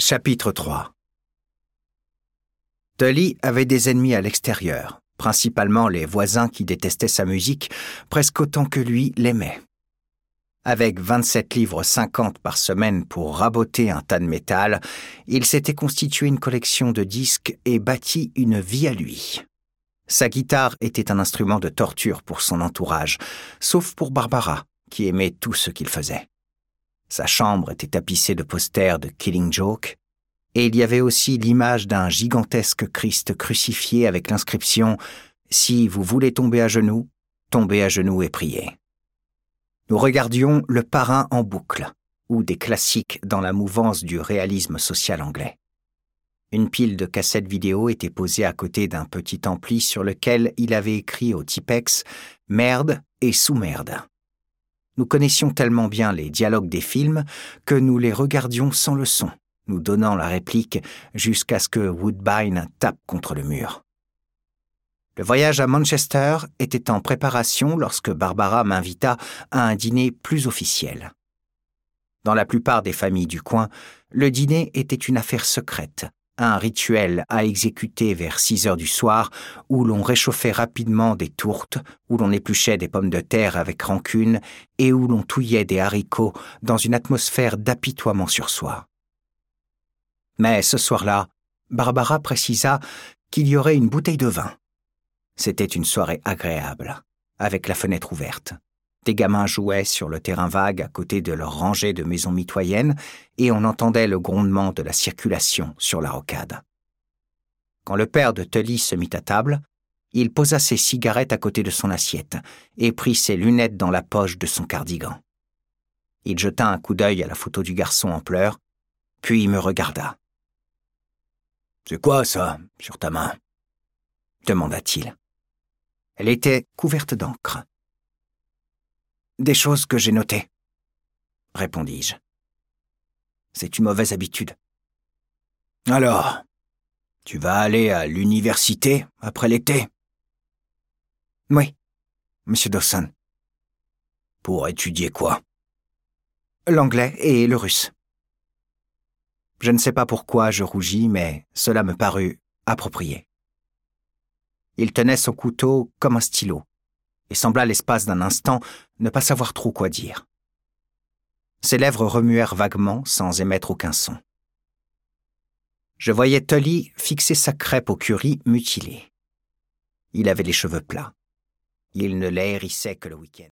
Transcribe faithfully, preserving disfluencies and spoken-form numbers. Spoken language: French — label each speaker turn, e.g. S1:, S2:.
S1: Chapitre trois. Tully avait des ennemis à l'extérieur, principalement les voisins qui détestaient sa musique presque autant que lui l'aimait. Avec vingt-sept livres cinquante par semaine pour raboter un tas de métal, il s'était constitué une collection de disques et bâti une vie à lui. Sa guitare était un instrument de torture pour son entourage, sauf pour Barbara, qui aimait tout ce qu'il faisait. Sa chambre était tapissée de posters de Killing Joke, et il y avait aussi l'image d'un gigantesque Christ crucifié avec l'inscription « Si vous voulez tomber à genoux, tombez à genoux et priez ». Nous regardions Le Parrain en boucle, ou des classiques dans la mouvance du réalisme social anglais. Une pile de cassettes vidéo était posée à côté d'un petit ampli sur lequel il avait écrit au Tipex « Merde et sous-merde ». Nous connaissions tellement bien les dialogues des films que nous les regardions sans le son, nous donnant la réplique jusqu'à ce que Woodbine tape contre le mur. Le voyage à Manchester était en préparation lorsque Barbara m'invita à un dîner plus officiel. Dans la plupart des familles du coin, le dîner était une affaire secrète, un rituel à exécuter vers six heures du soir où l'on réchauffait rapidement des tourtes, où l'on épluchait des pommes de terre avec rancune et où l'on touillait des haricots dans une atmosphère d'apitoiement sur soi. Mais ce soir-là, Barbara précisa qu'il y aurait une bouteille de vin. C'était une soirée agréable, avec la fenêtre ouverte. Des gamins jouaient sur le terrain vague à côté de leur rangée de maisons mitoyennes et on entendait le grondement de la circulation sur la rocade. Quand le père de Tully se mit à table, il posa ses cigarettes à côté de son assiette et prit ses lunettes dans la poche de son cardigan. Il jeta un coup d'œil à la photo du garçon en pleurs, puis il me regarda. « C'est quoi ça, sur ta main ?» demanda-t-il. Elle était couverte d'encre. « Des choses que j'ai notées, » répondis-je. « C'est une mauvaise habitude. »« Alors, tu vas aller à l'université après l'été ?»« Oui, monsieur Dawson. »« Pour étudier quoi ?»« L'anglais et le russe. » Je ne sais pas pourquoi je rougis, mais cela me parut approprié. Il tenait son couteau comme un stylo et sembla l'espace d'un instant ne pas savoir trop quoi dire. Ses lèvres remuèrent vaguement sans émettre aucun son. Je voyais Tully fixer sa crêpe au curry mutilée. Il avait les cheveux plats. Il ne les hérissait que le week-end.